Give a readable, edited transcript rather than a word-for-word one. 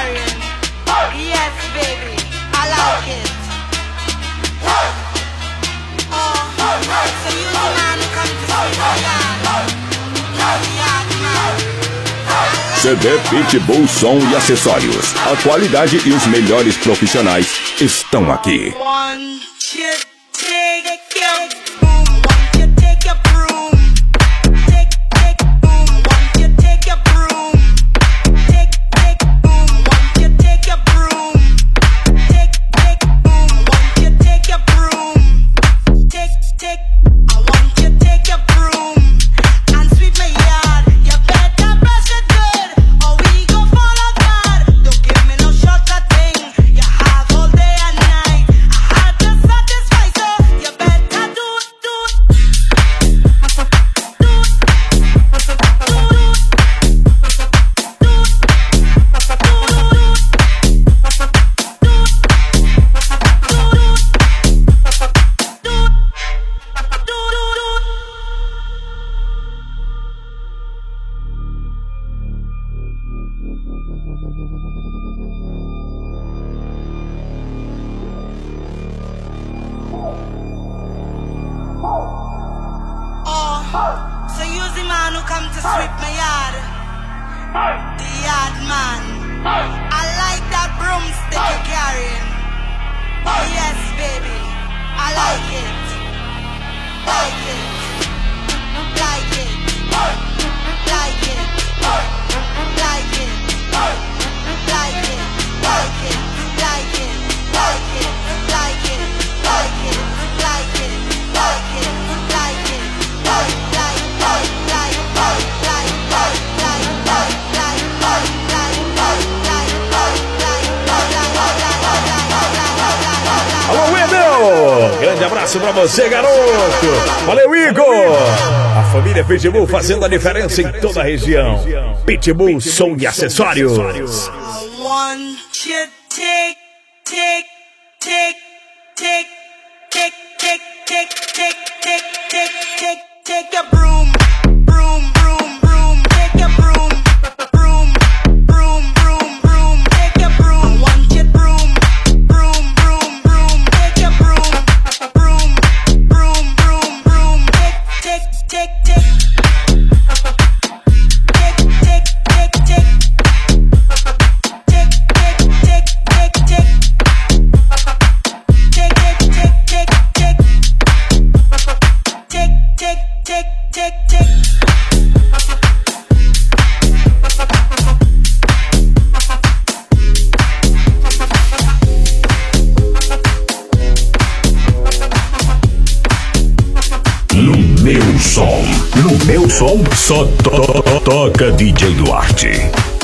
carrying. Yes, baby, I like it. So you the man who come to see the yard man. CD Pitbull Som e Acessórios. A qualidade e os melhores profissionais estão aqui. So you're the man who come to sweep my yard. The yard man. I like that broomstick you're carrying. Yes, baby, I like it. Like it. Like it. Like it. Like it. Like it. Like it. Like it. Like it. Like it. Like it. Like it. Like it. Like it. Alô, Wendel! Grande abraço pra você, garoto! Valeu, Igor! A família Pitbull fazendo a diferença em toda a região. Pitbull Som e Acessórios. Take your broom, broom, broom, broom. Take your broom, broom, broom, broom, broom. Take your broom. I want your broom, broom, broom, broom. Take your broom, broom, broom, broom, broom. Take. No meu som, só toca DJ Duarte.